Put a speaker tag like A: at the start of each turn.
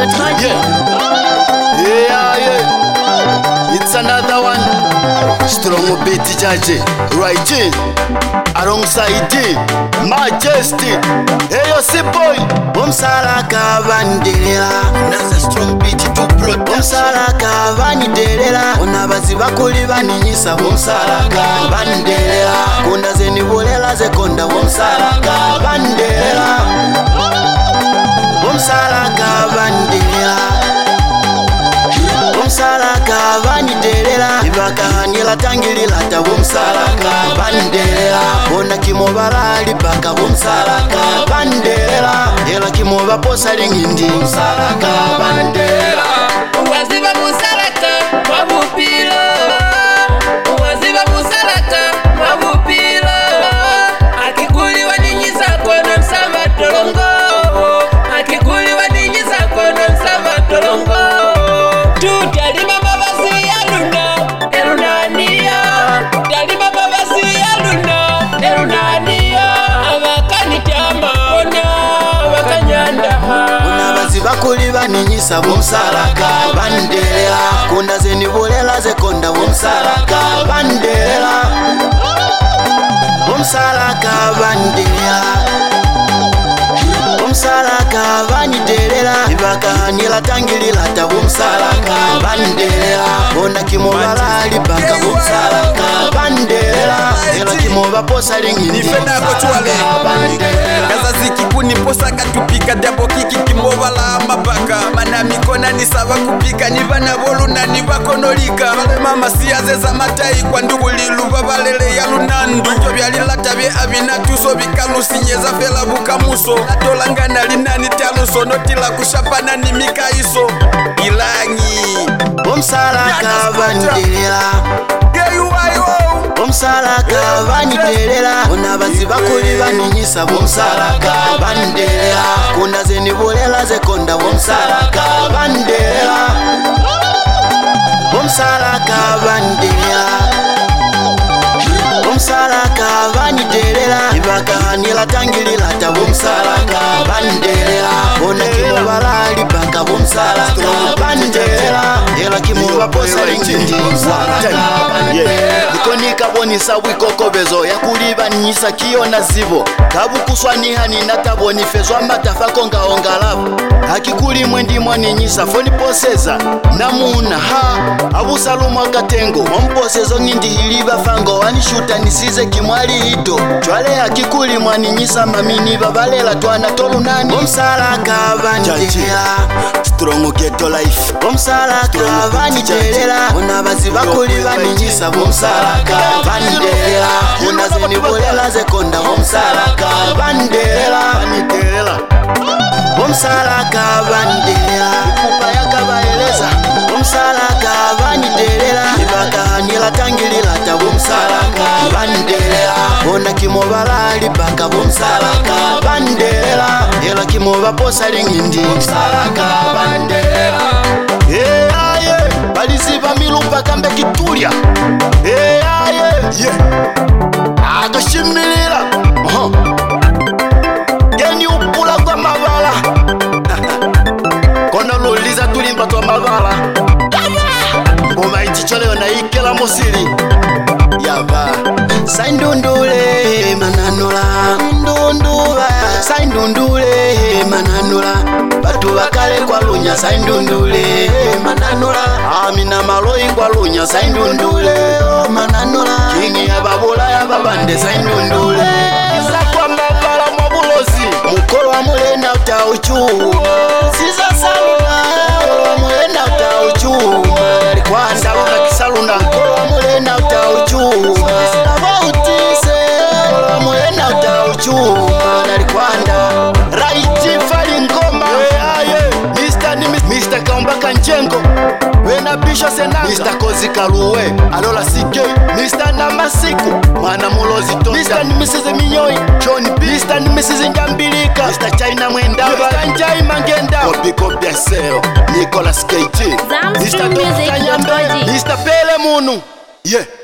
A: It's another one. Strong beat judge, right in alongside Majesty. Hey, yo, si boy. Bomsalaka vandelera. Another strong beat to protect. Bomsalaka vandelera. Onabazi bakuli baninyisa. Bomsalaka vandelera. Konda zeni bolela zekonda. Bomsalaka vandelera. Bomsalaka vandelera. Bomsalaka vandelera. Ibakahanila tangilila ta bomsalaka vandelera. Bona kimobala alipaka bomsalaka vandelera. Ela kimoba posa lingindi bomsalaka vandelera.
B: Waziba musalaka mabupilo. Waziba musalaka mabupilo. Akikuli waninyisa kona msamba tolongo. Akikuli waninyisa kona msamba tolongo. Tutalima mabasi ya luna, elunania. Talima mabasi ya luna, elunania. Abakanitama, ona bakanyanda.
A: Onabazi bakuli baninyisa bomsalaka vandelera. Konda zeni bolela zekonda bomsalaka vandelera. Bomsalaka vandelera. Bomsalaka vandelera. Ibakahanila tangilila ta bomsalaka vandelera. Bona kimobala alipaka bomsalaka vandelera. Ela kimoba posa lingindi bomsalaka vandelera.
C: Kaza zikikuni posa katupika dabo kiki kimobala mabaka. Mana mikona nisaba kupika nivana bolu na nivakonolika. Vale mama siyaze za matai kwa ndugulilu babalele ya lunandu. Njo byalila tabye abinatuso bikalusi nyeza fela bukamuso. Natolangana linani taluso notila kushapana ni mikaiso. Ilangi
A: Bomsalaka vandelera. Bomsalaka vandelera. Onabazi bakuli baninyisa bomsalaka vandelera. Konda zeni bolela zekonda bomsalaka vandelera. Bomsalaka vandelera. Bomsalaka vandelera. Ibakahanila tangilila ta bomsalaka vandelera. Bona kimobala alipaka bomsalaka vandelera. Ela kimoba posa lingindi bomsalaka vandelera. Ikonika bonisa wikokobezo yakuliba nyisa kiona zibo. Kabukuswaniha ninataboni fezwa matafako ngaongalabu. Hakikuli mwendi mwani nyisa foni poseza namuna ha. Abusalumu akatengo mwamposezo ngindi hiliba fango wanishuta nisize kimwali hito. Chwale hakikuli mwani nyisa mamini babalela tuana tolu nani. Bomsalaka vandelera. Strong ghetto life. Bomsalaka vandelera. Onabazi bakuli baninyisa bomsalaka vandelera. Konda zeni bolela zekonda bomsalaka vandelera. Bomsalaka vandelera. Kupa yakabaeleza. Bomsalaka vandelera. Ibakahanila tangilila ta bomsalaka vandelera. Bona kimobala alipaka bomsalaka vandelera. Ela kimoba posa lingindi bomsalaka vandelera. Baliziba milupa kambe kitulia. Akashimilila. Geni upula kwa mavala. Kono luliza tulimba twa mavala. Mboma ichichole na ikela mosiri. Yaba Saindundule mananula. Ndundula Saindundule mananula. Batu bakale kwa lunya Saindundule mananula. Amina maloi kwa lunya Saindundule mananula. Kingi ya babula ya babande Saindundule. Isa kwa mavala mwabulozi. Mukolo wa mulena utauchu. Sisa saluna wa mulena utauchu. Kwanda waka kisaluna. Mukolo wa mulena utauchu. Sinabautise wa mulena utauchu. Kwanda Raiti fali ngoma. Mr. Kaumbaka Njengo. Wena Bisho Sena. Mr. Kozi Kaluwe. Alola CK. Mr. Namasiku. Mana Mulozi Tonga. Mr. Mrs. Minyoi. John B. Mr. Mrs. Njambilika. Mr. China Mwenda. Mr. Njai Mangenda. Kopiko Biaseo. Nicolas KT. Mr. Dr. Nyambe. Mr. Pele Munu. Yeah.